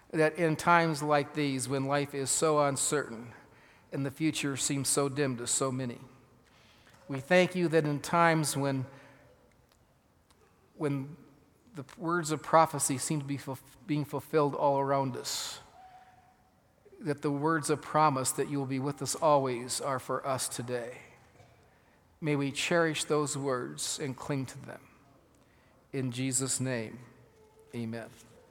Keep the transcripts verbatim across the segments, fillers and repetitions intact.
that in times like these, when life is so uncertain and the future seems so dim to so many, we thank you that in times when, when the words of prophecy seem to be fulf- being fulfilled all around us, that the words of promise that you will be with us always are for us today. May we cherish those words and cling to them. In Jesus' name, amen.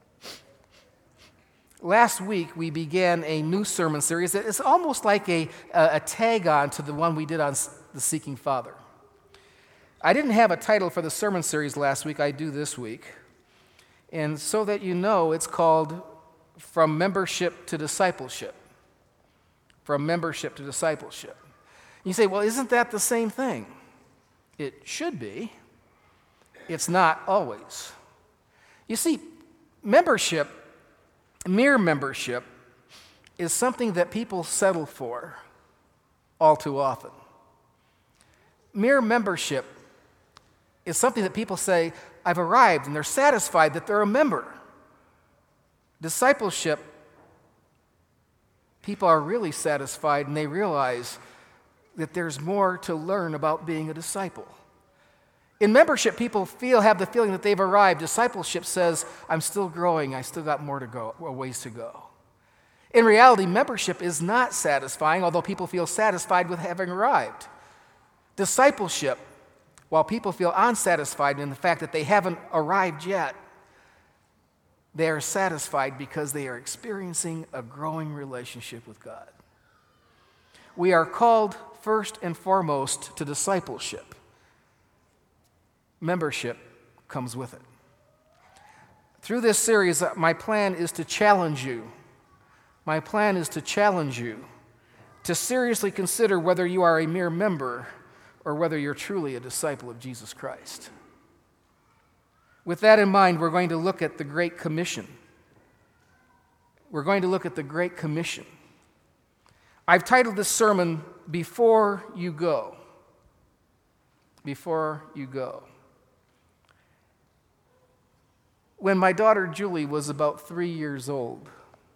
Last week, we began a new sermon series that is almost like a, a, a tag-on to the one we did on the Seeking Father. I didn't have a title for the sermon series last week. I do this week. And so that you know, it's called From Membership to Discipleship. From Membership to Discipleship. You say, well, isn't that the same thing? It should be. It's not always. You see, membership, mere membership, is something that people settle for all too often. Mere membership is something that people say, I've arrived, and they're satisfied that they're a member. Discipleship, people are really satisfied and they realize that there's more to learn about being a disciple. In membership, people feel have the feeling that they've arrived. Discipleship says, I'm still growing, I still got more to go, a ways to go. In reality, membership is not satisfying, although people feel satisfied with having arrived. Discipleship, while people feel unsatisfied in the fact that they haven't arrived yet, they are satisfied because they are experiencing a growing relationship with God. We are called first and foremost to discipleship. Membership comes with it. Through this series, my plan is to challenge you. My plan is to challenge you to seriously consider whether you are a mere member or whether you're truly a disciple of Jesus Christ. With that in mind, we're going to look at the Great Commission. We're going to look at the Great Commission. I've titled this sermon, Before You Go. Before You Go. When my daughter Julie was about three years old,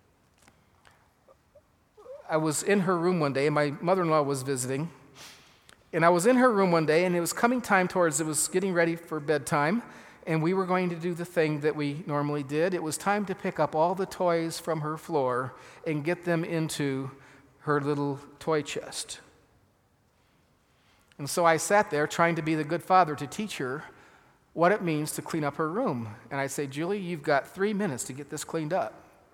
I was in her room one day, and my mother-in-law was visiting, and I was in her room one day, and it was coming time towards, it was getting ready for bedtime, and we were going to do the thing that we normally did. It was time to pick up all the toys from her floor and get them into her little toy chest. And so I sat there trying to be the good father to teach her what it means to clean up her room. And I'd say, Julie, you've got three minutes to get this cleaned up.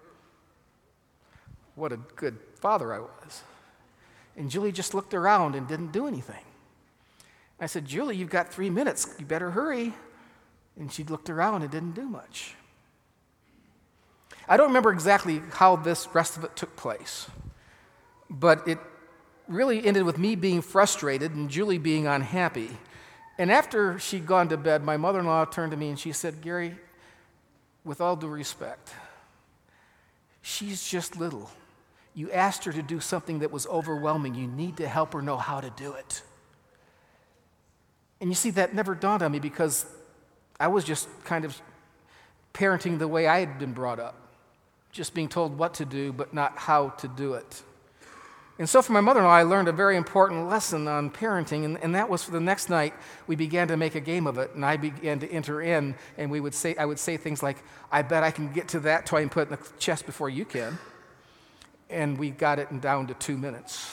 What a good father I was. And Julie just looked around and didn't do anything. I said, Julie, you've got three minutes. You better hurry. And she looked around and didn't do much. I don't remember exactly how this rest of it took place, but it really ended with me being frustrated and Julie being unhappy. And after she'd gone to bed, my mother-in-law turned to me and she said, Gary, with all due respect, she's just little. You asked her to do something that was overwhelming. You need to help her know how to do it. And you see, that never dawned on me because I was just kind of parenting the way I had been brought up, just being told what to do, but not how to do it. And so for my mother-in-law, I learned a very important lesson on parenting, and, and that was for the next night, we began to make a game of it, and I began to enter in, and we would say, I would say things like, I bet I can get to that toy and put it in the chest before you can. And we got it down to two minutes.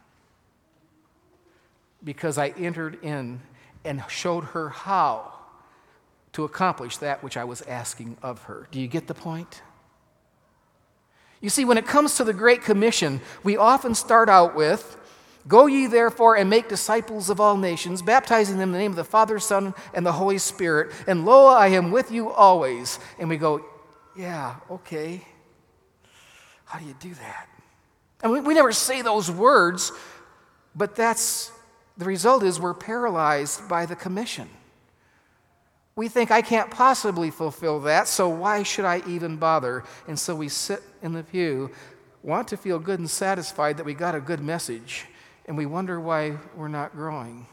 Because I entered in and showed her how to accomplish that which I was asking of her. Do you get the point? You see, when it comes to the Great Commission, we often start out with, Go ye therefore and make disciples of all nations, baptizing them in the name of the Father, Son, and the Holy Spirit, and lo, I am with you always. And we go, yeah, okay. How do you do that? And we, we never say those words, but that's, the result is we're paralyzed by the commission. We think, I can't possibly fulfill that, so why should I even bother? And so we sit in the pew, want to feel good and satisfied that we got a good message, and we wonder why we're not growing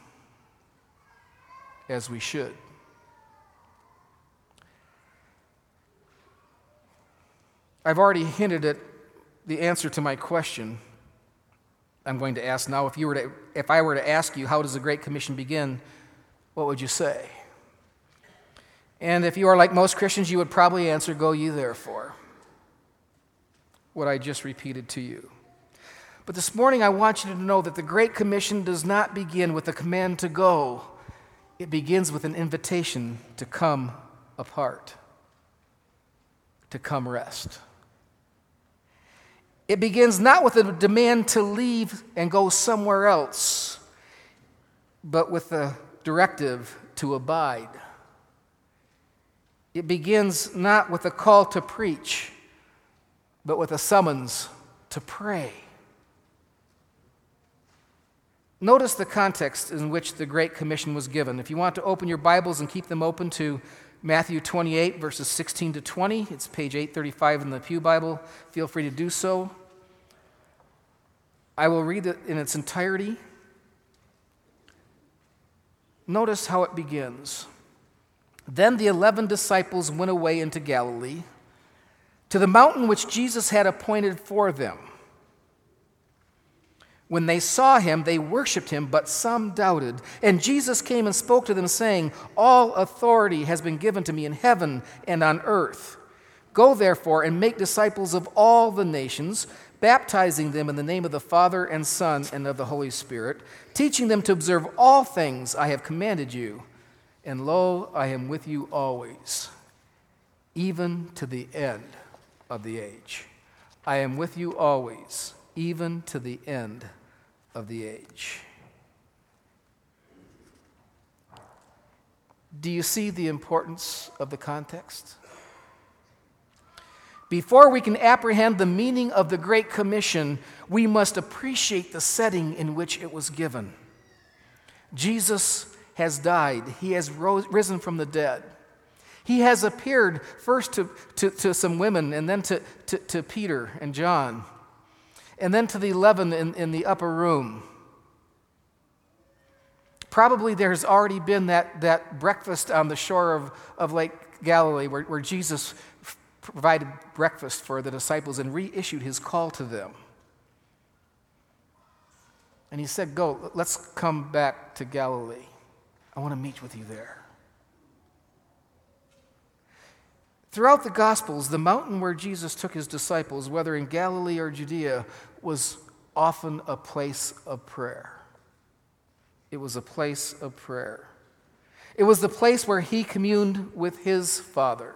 as we should. I've already hinted at the answer to my question I'm going to ask now. If you were to, if I were to ask you, how does the Great Commission begin, what would you say? And if you are like most Christians, you would probably answer, go ye therefore, what I just repeated to you. But this morning I want you to know that the Great Commission does not begin with a command to go. It begins with an invitation to come apart, to come rest. It begins not with a demand to leave and go somewhere else, but with a directive to abide. It begins not with a call to preach, but with a summons to pray. Notice the context in which the Great Commission was given. If you want to open your Bibles and keep them open to Matthew twenty-eight, verses sixteen to twenty, it's page eight thirty-five in the Pew Bible. Feel free to do so. I will read it in its entirety. Notice how it begins. Then the eleven disciples went away into Galilee, to the mountain which Jesus had appointed for them. When they saw him, they worshipped him, but some doubted. And Jesus came and spoke to them, saying, all authority has been given to me in heaven and on earth. Go therefore and make disciples of all the nations, baptizing them in the name of the Father and Son and of the Holy Spirit, teaching them to observe all things I have commanded you. And lo, I am with you always, even to the end of the age. I am with you always, even to the end of the age. Do you see the importance of the context? Before we can apprehend the meaning of the Great Commission, we must appreciate the setting in which it was given. Jesus has died. He has rose, risen from the dead. He has appeared first to, to, to some women, and then to, to, to Peter and John, and then to the eleven in, in the upper room. Probably there's already been that, that breakfast on the shore of, of Lake Galilee where, where Jesus provided breakfast for the disciples and reissued his call to them. And he said, go, let's come back to Galilee. I want to meet with you there. Throughout the Gospels, the mountain where Jesus took his disciples, whether in Galilee or Judea, was often a place of prayer. It was a place of prayer. It was the place where he communed with his Father.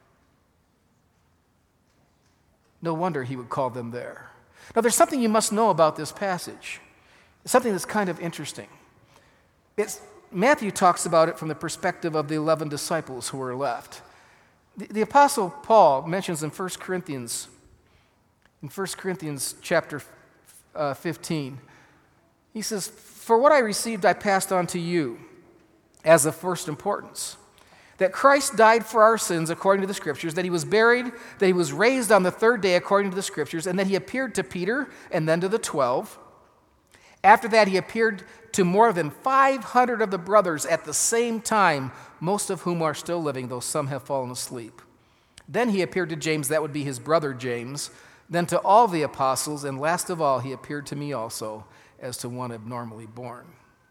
No wonder he would call them there. Now, there's something you must know about this passage. It's something that's kind of interesting. It's, Matthew talks about it from the perspective of the eleven disciples who were left. The, the Apostle Paul mentions in First Corinthians, in First Corinthians chapter uh, fifteen, he says, for what I received I passed on to you as of first importance, that Christ died for our sins according to the Scriptures, that he was buried, that he was raised on the third day according to the Scriptures, and that he appeared to Peter and then to the twelve. After that, he appeared to more than five hundred of the brothers at the same time, most of whom are still living, though some have fallen asleep. Then he appeared to James, that would be his brother James, then to all the apostles, and last of all, he appeared to me also, as to one abnormally born.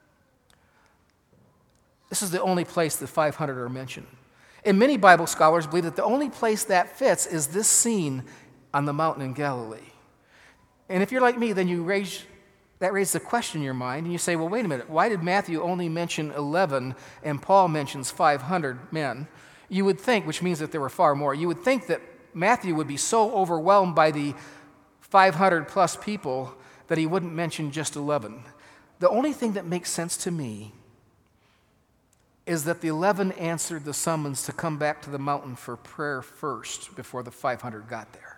This is the only place that five hundred are mentioned. And many Bible scholars believe that the only place that fits is this scene on the mountain in Galilee. And if you're like me, then you raise that raises a question in your mind, and you say, well, wait a minute, why did Matthew only mention eleven and Paul mentions five hundred men? You would think, which means that there were far more, you would think that Matthew would be so overwhelmed by the five hundred plus people that he wouldn't mention just eleven. The only thing that makes sense to me is that the eleven answered the summons to come back to the mountain for prayer first before the five hundred got there.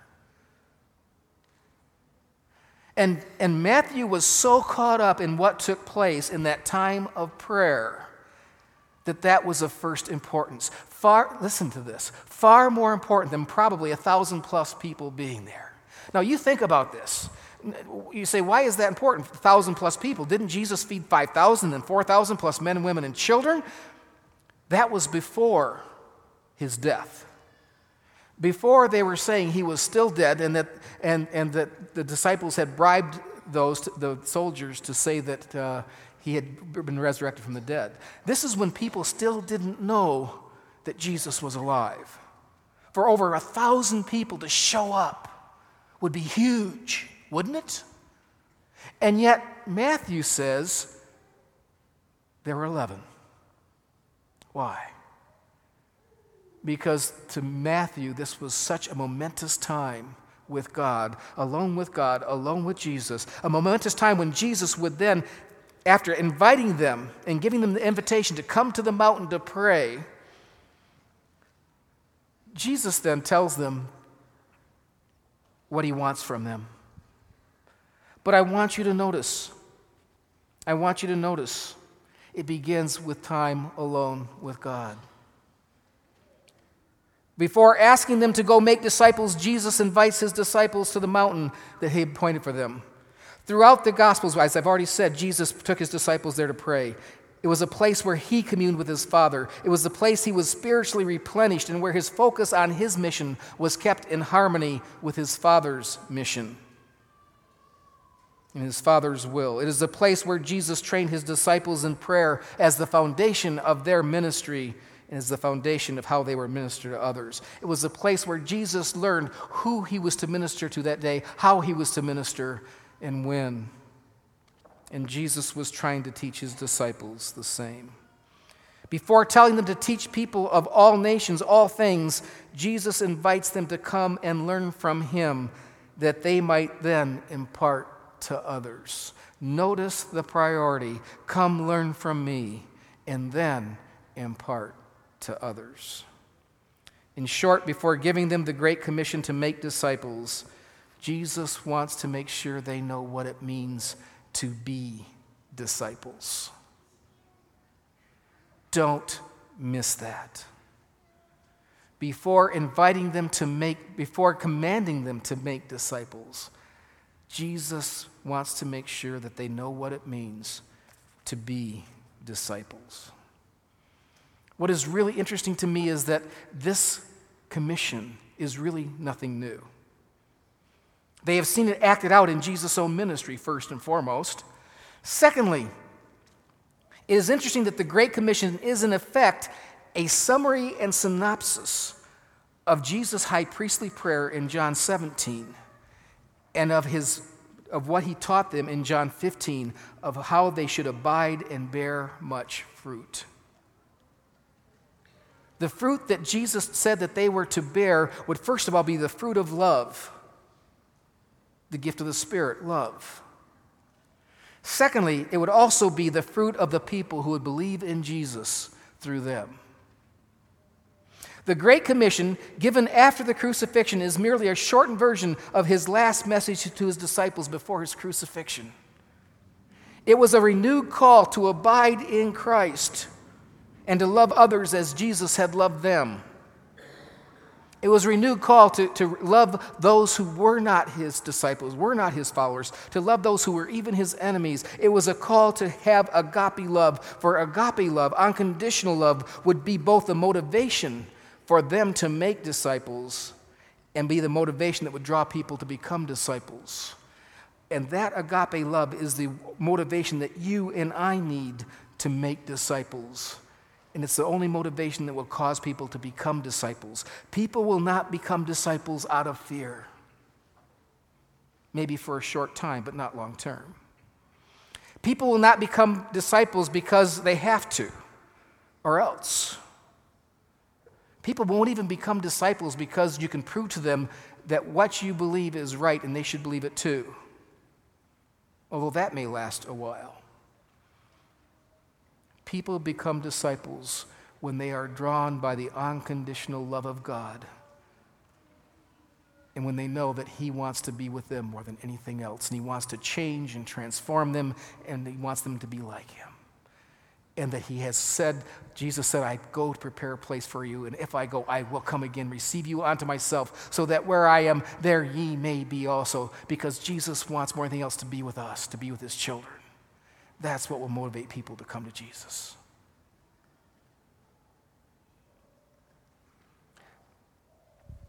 And, and Matthew was so caught up in what took place in that time of prayer that that was of first importance. Far, listen to this, far more important than probably a thousand plus people being there. Now you think about this. You say, why is that important? A thousand plus people. Didn't Jesus feed five thousand and four thousand plus men, women, and children? That was before his death. Before they were saying he was still dead and that, and, and that the disciples had bribed those, the soldiers, to say that uh, he had been resurrected from the dead. This is when people still didn't know that Jesus was alive. For over a thousand people to show up would be huge, wouldn't it? And yet Matthew says there were eleven. Why? Because to Matthew, this was such a momentous time with God, alone with God, alone with Jesus. A momentous time when Jesus would then, after inviting them and giving them the invitation to come to the mountain to pray, Jesus then tells them what he wants from them. But I want you to notice, I want you to notice, it begins with time alone with God. Before asking them to go make disciples, Jesus invites his disciples to the mountain that he had appointed for them. Throughout the Gospels, as I've already said, Jesus took his disciples there to pray. It was a place where he communed with his Father. It was the place he was spiritually replenished and where his focus on his mission was kept in harmony with his Father's mission and his Father's will. It is the place where Jesus trained his disciples in prayer as the foundation of their ministry and as the foundation of how they were ministered to others. It was a place where Jesus learned who he was to minister to that day, how he was to minister, and when. And Jesus was trying to teach his disciples the same. Before telling them to teach people of all nations all things, Jesus invites them to come and learn from him that they might then impart to others. Notice the priority. Come learn from me and then impart to others. In short, before giving them the Great Commission to make disciples, Jesus wants to make sure they know what it means to be disciples. Don't miss that. Before inviting them to make, before commanding them to make disciples, Jesus wants to make sure that they know what it means to be disciples. What is really interesting to me is that this commission is really nothing new. They have seen it acted out in Jesus' own ministry, first and foremost. Secondly, it is interesting that the Great Commission is, in effect, a summary and synopsis of Jesus' high priestly prayer in John seventeen and of, his, of what he taught them in John fifteen of how they should abide and bear much fruit. The fruit that Jesus said that they were to bear would first of all be the fruit of love, the gift of the Spirit, love. Secondly, it would also be the fruit of the people who would believe in Jesus through them. The Great Commission, given after the crucifixion, is merely a shortened version of his last message to his disciples before his crucifixion. It was a renewed call to abide in Christ and to love others as Jesus had loved them. It was a renewed call to, to love those who were not his disciples, were not his followers, to love those who were even his enemies. It was a call to have agape love, for agape love, unconditional love, would be both the motivation for them to make disciples and be the motivation that would draw people to become disciples. And that agape love is the motivation that you and I need to make disciples. And it's the only motivation that will cause people to become disciples. People will not become disciples out of fear. Maybe for a short time, but not long term. People will not become disciples because they have to, or else. People won't even become disciples because you can prove to them that what you believe is right and they should believe it too. Although that may last a while. People become disciples when they are drawn by the unconditional love of God and when they know that he wants to be with them more than anything else, and he wants to change and transform them, and he wants them to be like him. And that he has said, Jesus said, I go to prepare a place for you, and if I go, I will come again, receive you unto myself, so that where I am, there ye may be also, because Jesus wants more than anything else to be with us, to be with his children. That's what will motivate people to come to Jesus.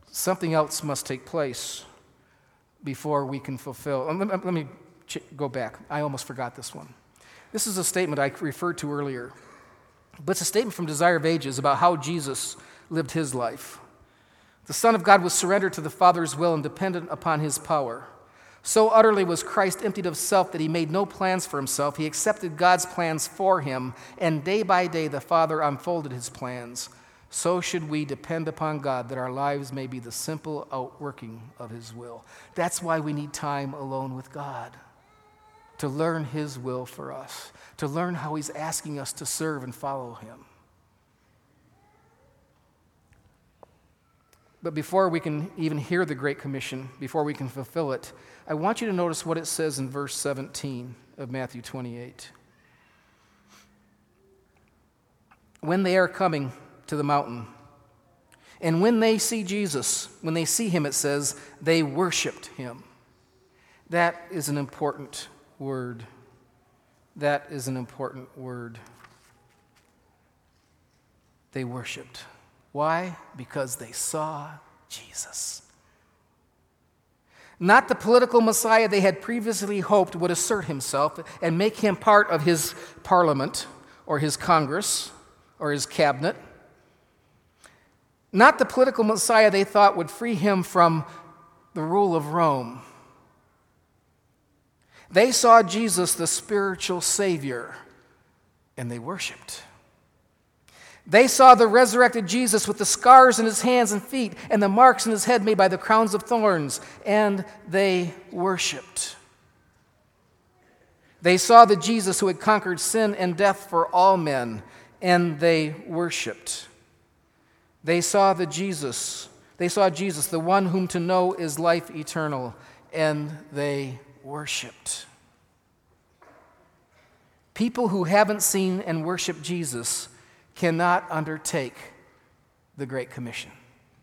something else must take place before we can fulfill. Let me, let me go back. I almost forgot this one. This is a statement I referred to earlier, but it's a statement from Desire of Ages about how Jesus lived his life. The Son of God was surrendered to the Father's will and dependent upon his power. So utterly was Christ emptied of self that he made no plans for himself. He accepted God's plans for him, and day by day the Father unfolded his plans. So should we depend upon God that our lives may be the simple outworking of his will. That's why we need time alone with God, to learn his will for us, to learn how he's asking us to serve and follow him. But before we can even hear the Great Commission, before we can fulfill it, I want you to notice what it says in verse seventeen of Matthew twenty-eight. When they are coming to the mountain, and when they see Jesus, when they see him, it says, they worshiped him. That is an important word. That is an important word. They worshiped. Why? Because they saw Jesus. Not the political Messiah they had previously hoped would assert himself and make him part of his parliament or his Congress or his cabinet. Not the political Messiah they thought would free him from the rule of Rome. They saw Jesus, the spiritual Savior, and they worshiped. They saw the resurrected Jesus with the scars in his hands and feet and the marks in his head made by the crowns of thorns, and they worshiped. They saw the Jesus who had conquered sin and death for all men, and they worshiped. They saw the Jesus, they saw Jesus, the one whom to know is life eternal, and they worshiped. People who haven't seen and worshiped Jesus cannot undertake the Great Commission.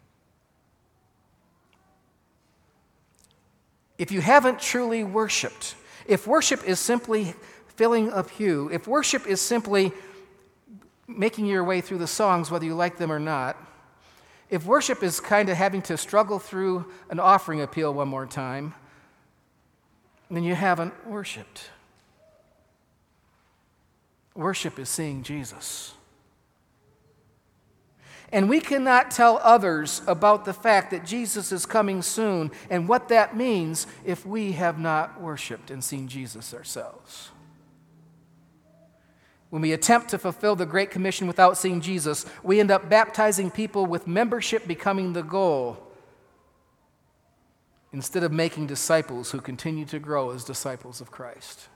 If you haven't truly worshiped, if worship is simply filling a pew, if worship is simply making your way through the songs whether you like them or not, if worship is kind of having to struggle through an offering appeal one more time, then you haven't worshiped. Worship is seeing Jesus. And we cannot tell others about the fact that Jesus is coming soon and what that means if we have not worshiped and seen Jesus ourselves. When we attempt to fulfill the Great Commission without seeing Jesus, we end up baptizing people with membership becoming the goal instead of making disciples who continue to grow as disciples of Christ.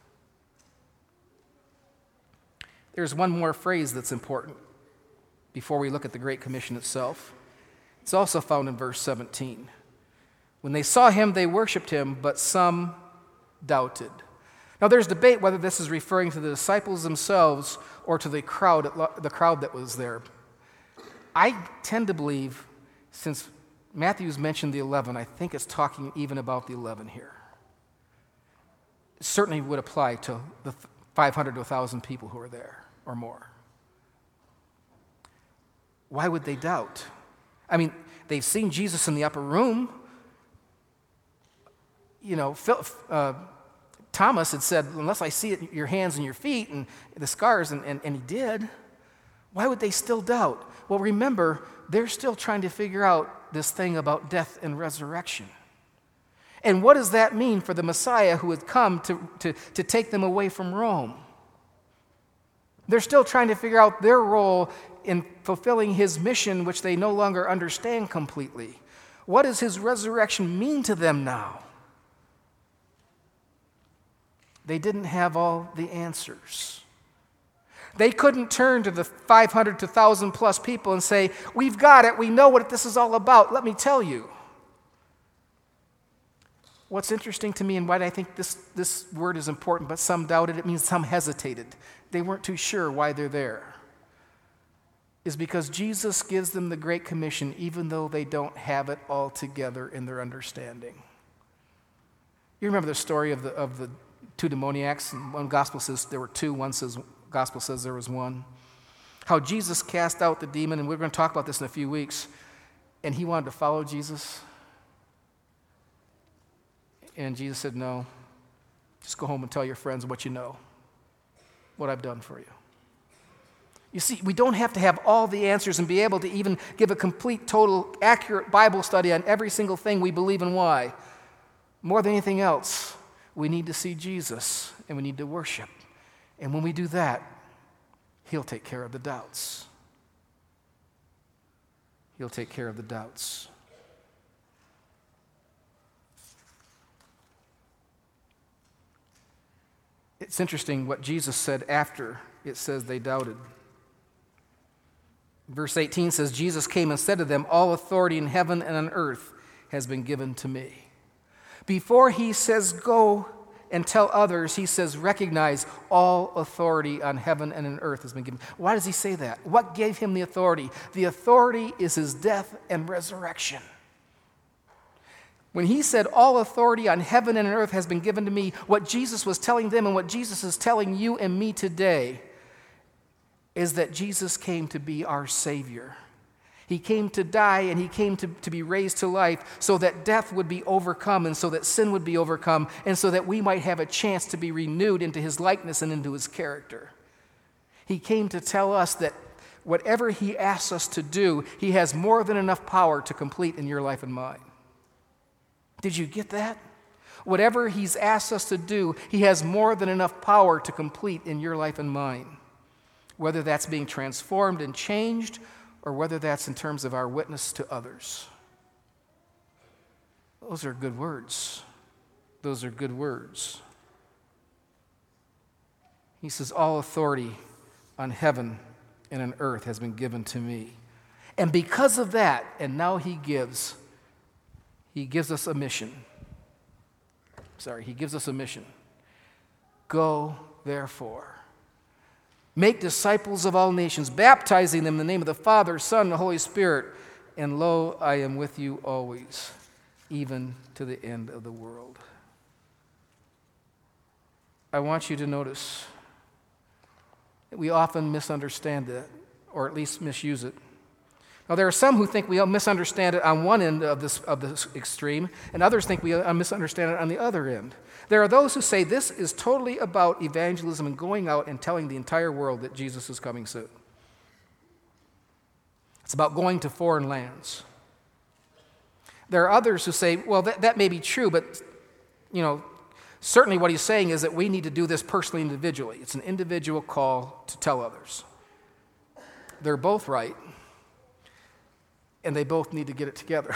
There's one more phrase that's important before we look at the Great Commission itself. It's also found in verse seventeen. When they saw him, they worshiped him, but some doubted. Now, there's debate whether this is referring to the disciples themselves or to the crowd, the crowd that was there. I tend to believe, since Matthew's mentioned the eleven, I think it's talking even about the eleven here. It certainly would apply to the five hundred to one thousand people who are there or more. Why would they doubt? I mean, they've seen Jesus in the upper room. You know, Phil, uh, Thomas had said, unless I see it, your hands and your feet and the scars, and, and, and he did. Why would they still doubt? Well, remember, they're still trying to figure out this thing about death and resurrection. And what does that mean for the Messiah who had come to, to, to take them away from Rome? They're still trying to figure out their role in fulfilling his mission, which they no longer understand completely. What does his resurrection mean to them now? They didn't have all the answers. They couldn't turn to the five hundred to one thousand plus people and say, we've got it, we know what this is all about, let me tell you. What's interesting to me and why I think this, this word is important, but some doubted, it means some hesitated. They weren't too sure why they're there. Is because Jesus gives them the Great Commission even though they don't have it all together in their understanding. You remember the story of the, of the two demoniacs? One gospel says there were two, one says, gospel says there was one. How Jesus cast out the demon, and we're going to talk about this in a few weeks. and he wanted to follow Jesus. And Jesus said, no, just go home and tell your friends what you know, what I've done for you. You see, we don't have to have all the answers and be able to even give a complete, total, accurate Bible study on every single thing we believe and why. More than anything else, we need to see Jesus and we need to worship. And when we do that, he'll take care of the doubts. He'll take care of the doubts. It's interesting what Jesus said after it says they doubted. Verse eighteen says, Jesus came and said to them, all authority in heaven and on earth has been given to me. Before he says go and tell others, he says recognize all authority on heaven and on earth has been given. Why does he say that? What gave him the authority? The authority is his death and resurrection. When he said all authority on heaven and on earth has been given to me, what Jesus was telling them and what Jesus is telling you and me today is that Jesus came to be our Savior. He came to die and he came to, to be raised to life so that death would be overcome and so that sin would be overcome and so that we might have a chance to be renewed into his likeness and into his character. He came to tell us that whatever he asks us to do, he has more than enough power to complete in your life and mine. Did you get that? Whatever he's asked us to do, he has more than enough power to complete in your life and mine. Whether that's being transformed and changed, or whether that's in terms of our witness to others. Those are good words. Those are good words. He says, all authority on heaven and on earth has been given to me. And because of that, and now he gives, he gives us a mission. Sorry, he gives us a mission. Go, therefore. Make disciples of all nations, baptizing them in the name of the Father, Son, and the Holy Spirit. And lo, I am with you always, even to the end of the world. I want you to notice that we often misunderstand it, or at least misuse it. Now, there are some who think we misunderstand it on one end of this, of this extreme, and others think we misunderstand it on the other end. There are those who say this is totally about evangelism and going out and telling the entire world that Jesus is coming soon. It's about going to foreign lands. There are others who say, well, that, that may be true, but, you know, certainly what he's saying is that we need to do this personally, individually. It's an individual call to tell others. They're both right. And they both need to get it together.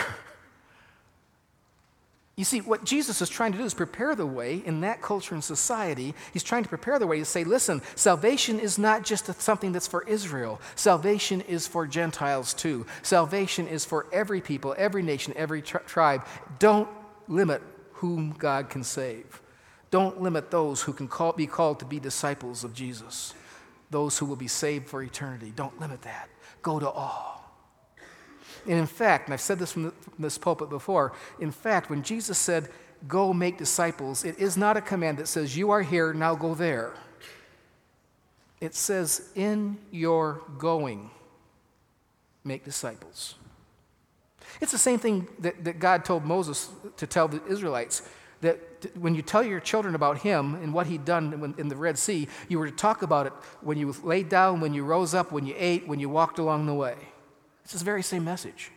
You see, what Jesus is trying to do is prepare the way in that culture and society. He's trying to prepare the way to say, listen, salvation is not just something that's for Israel. Salvation is for Gentiles too. Salvation is for every people, every nation, every tri- tribe. Don't limit whom God can save. Don't limit those who can call, be called to be disciples of Jesus. Those who will be saved for eternity. Don't limit that. Go to all. And in fact, and I've said this from this pulpit before, in fact, when Jesus said, go make disciples, it is not a command that says, you are here, now go there. It says, in your going, make disciples. It's the same thing that, that God told Moses to tell the Israelites, that when you tell your children about him and what he'd done in the Red Sea, you were to talk about it when you laid down, when you rose up, when you ate, when you walked along the way. It's the very same message.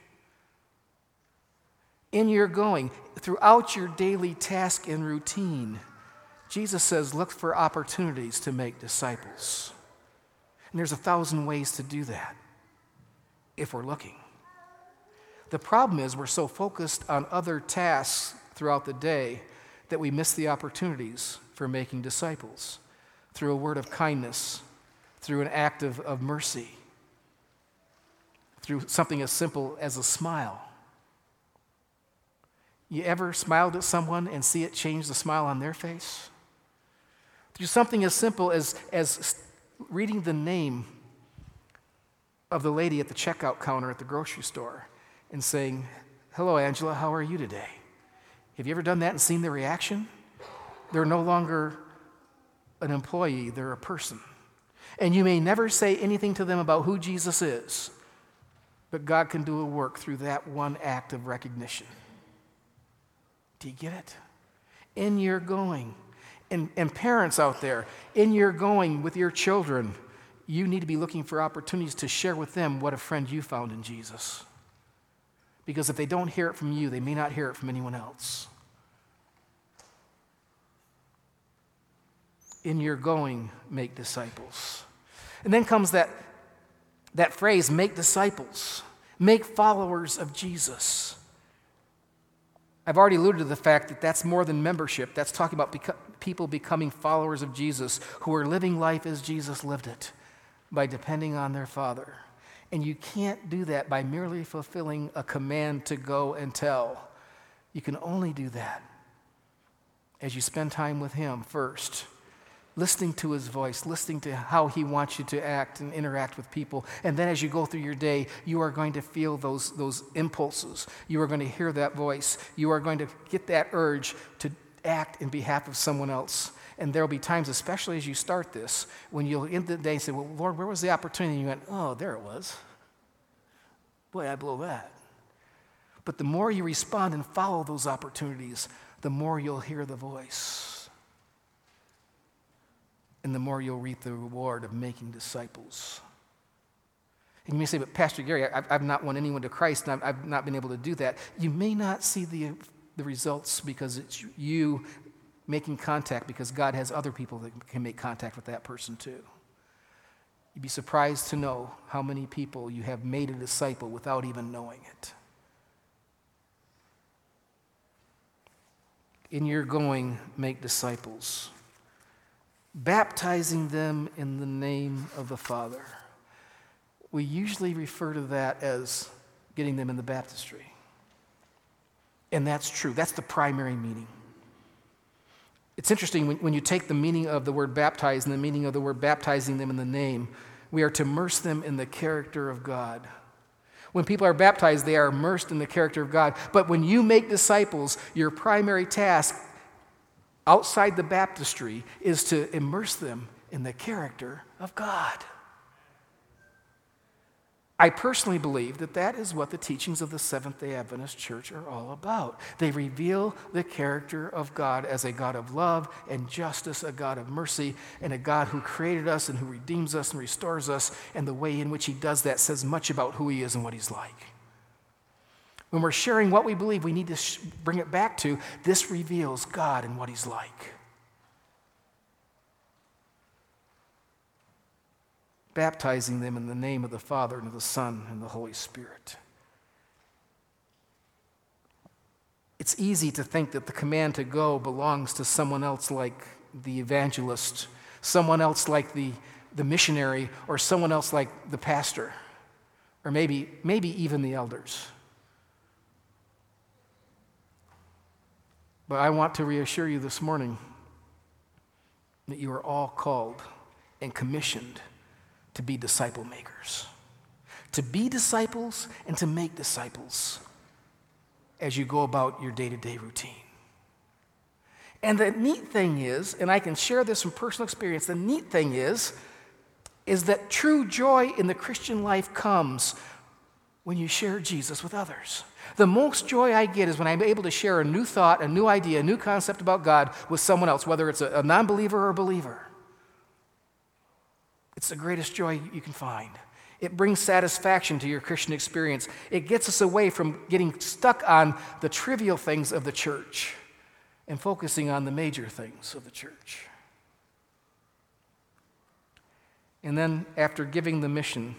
In your going, throughout your daily task and routine, Jesus says, look for opportunities to make disciples. And there's a thousand ways to do that if we're looking. The problem is we're so focused on other tasks throughout the day that we miss the opportunities for making disciples through a word of kindness, through an act of, of mercy, through something as simple as a smile. You ever smiled at someone and see it change the smile on their face? Through something as simple as, as reading the name of the lady at the checkout counter at the grocery store and saying, hello, Angela, how are you today? Have you ever done that and seen the reaction? They're no longer an employee, they're a person. And you may never say anything to them about who Jesus is, But God can do a work through that one act of recognition. Do you get it? In your going, and, and parents out there, in your going with your children, you need to be looking for opportunities to share with them what a friend you found in Jesus. Because if they don't hear it from you, they may not hear it from anyone else. In your going, make disciples. And then comes that, that phrase, make disciples. Make followers of Jesus. I've already alluded to the fact that that's more than membership. That's talking about beco- people becoming followers of Jesus who are living life as Jesus lived it, by depending on their Father. And you can't do that by merely fulfilling a command to go and tell. You can only do that as you spend time with Him first, listening to His voice, listening to how He wants you to act and interact with people. And then as you go through your day, you are going to feel those, those impulses. You are going to hear that voice. You are going to get that urge to act in behalf of someone else. And there will be times, especially as you start this, when you'll end the day and say, well, Lord, where was the opportunity? And you went, oh, there it was. Boy, I blew that. But the more you respond and follow those opportunities, the more you'll hear the voice. And the more you'll reap the reward of making disciples. And you may say, but Pastor Gary, I've, I've not won anyone to Christ, and I've, I've not been able to do that. You may not see the, the results because it's you making contact, because God has other people that can make contact with that person too. You'd be surprised to know how many people you have made a disciple without even knowing it. In your going, make disciples, baptizing them in the name of the Father. We usually refer to that as getting them in the baptistry. And that's true. That's the primary meaning. It's interesting when, when you take the meaning of the word baptize and the meaning of the word baptizing them in the name, we are to immerse them in the character of God. When people are baptized, they are immersed in the character of God. But when you make disciples, your primary task outside the baptistry is to immerse them in the character of God. I personally believe that that is what the teachings of the Seventh-day Adventist Church are all about. They reveal the character of God as a God of love and justice, a God of mercy, and a God who created us and who redeems us and restores us, and the way in which He does that says much about who He is and what He's like. When we're sharing what we believe, we need to sh- bring it back to this reveals God and what He's like. Baptizing them in the name of the Father and of the Son and the Holy Spirit. It's easy to think that the command to go belongs to someone else like the evangelist, someone else like the, the missionary, or someone else like the pastor, or maybe, maybe even the elders. But I want to reassure you this morning that you are all called and commissioned to be disciple makers, to be disciples and to make disciples as you go about your day-to-day routine. And the neat thing is, and I can share this from personal experience, the neat thing is, is that true joy in the Christian life comes when you share Jesus with others. The most joy I get is when I'm able to share a new thought, a new idea, a new concept about God with someone else, whether it's a, a non-believer or a believer. It's the greatest joy you can find. It brings satisfaction to your Christian experience. It gets us away from getting stuck on the trivial things of the church and focusing on the major things of the church. And then after giving the mission,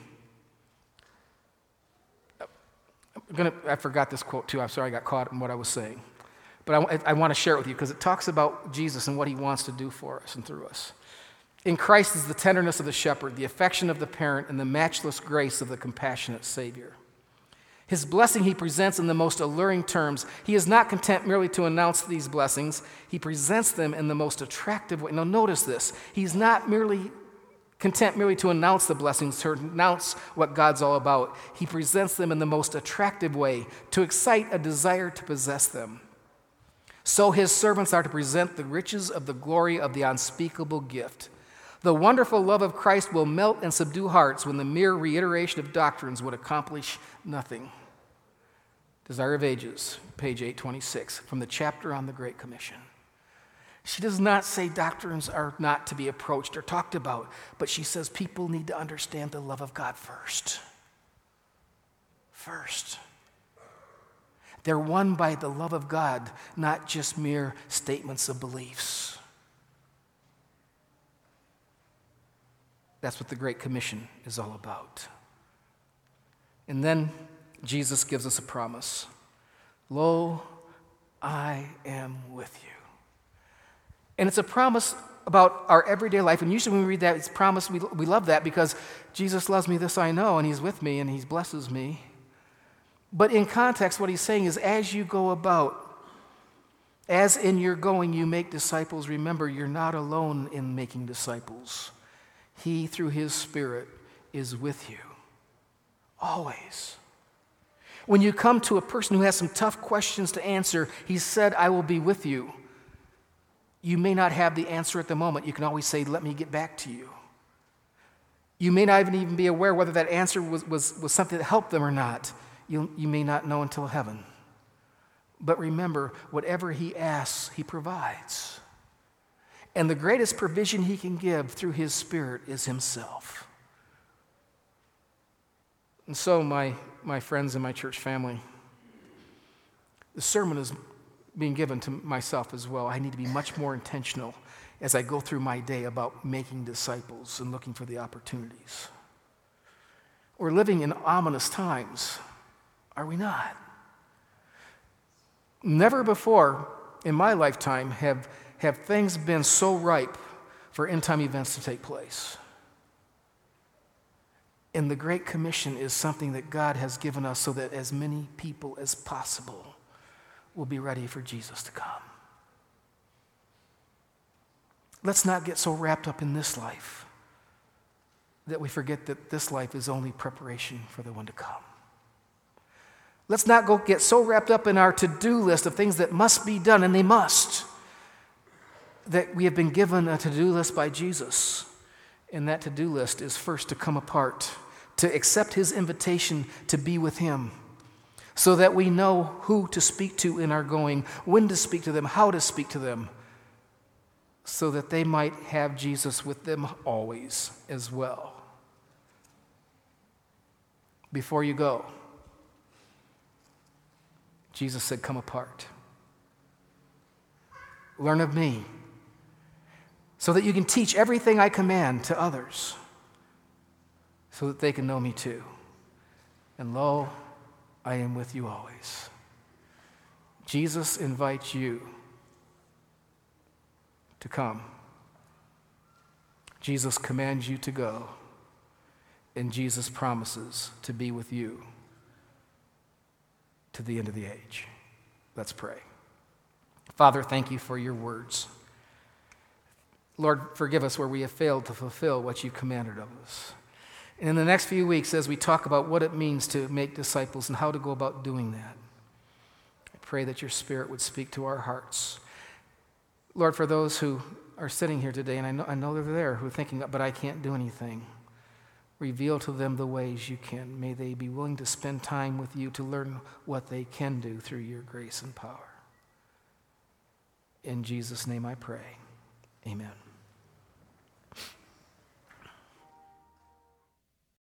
I'm gonna, I forgot this quote too. I'm sorry I got caught in what I was saying. But I, I want to share it with you because it talks about Jesus and what He wants to do for us and through us. In Christ is the tenderness of the shepherd, the affection of the parent, and the matchless grace of the compassionate Savior. His blessing He presents in the most alluring terms. He is not content merely to announce these blessings. He presents them in the most attractive way. Now notice this. He's not merely content merely to announce the blessings, to announce what God's all about. He presents them in the most attractive way, to excite a desire to possess them. So His servants are to present the riches of the glory of the unspeakable gift. The wonderful love of Christ will melt and subdue hearts when the mere reiteration of doctrines would accomplish nothing. Desire of Ages, page eight twenty-six, from the chapter on the Great Commission. She does not say doctrines are not to be approached or talked about, but she says people need to understand the love of God first. First. They're won by the love of God, not just mere statements of beliefs. That's what the Great Commission is all about. And then Jesus gives us a promise. Lo, I am with you. And it's a promise about our everyday life. And usually when we read that, it's promise, we, we love that because Jesus loves me, this I know, and he's with me, and he blesses me. But in context, what he's saying is as you go about, as in your going you make disciples, remember you're not alone in making disciples. He, through his Spirit, is with you. Always. When you come to a person who has some tough questions to answer, he said, I will be with you. You may not have the answer at the moment. You can always say, let me get back to you. You may not even be aware whether that answer was, was, was something that helped them or not. You, you may not know until heaven. But remember, whatever he asks, he provides. And the greatest provision he can give through his Spirit is himself. And so, my, my friends and my church family, the sermon is being given to myself as well. I need to be much more intentional as I go through my day about making disciples and looking for the opportunities. We're living in ominous times, are we not? Never before in my lifetime have, have things been so ripe for end-time events to take place. And the Great Commission is something that God has given us so that as many people as possible will be ready for Jesus to come. Let's not get so wrapped up in this life that we forget that this life is only preparation for the one to come. Let's not go get so wrapped up in our to-do list of things that must be done, and they must, that we have been given a to-do list by Jesus. And that to-do list is first to come apart, to accept his invitation to be with him, so that we know who to speak to in our going, when to speak to them, how to speak to them, so that they might have Jesus with them always as well. Before you go, Jesus said, come apart. Learn of me, so that you can teach everything I command to others, so that they can know me too. And lo, I am with you always. Jesus invites you to come. Jesus commands you to go. And Jesus promises to be with you to the end of the age. Let's pray. Father, thank you for your words. Lord, forgive us where we have failed to fulfill what you've commanded of us. And in the next few weeks, as we talk about what it means to make disciples and how to go about doing that, I pray that your Spirit would speak to our hearts. Lord, for those who are sitting here today, and I know, I know they're there, who are thinking, but I can't do anything, reveal to them the ways you can. May they be willing to spend time with you to learn what they can do through your grace and power. In Jesus' name I pray. Amen.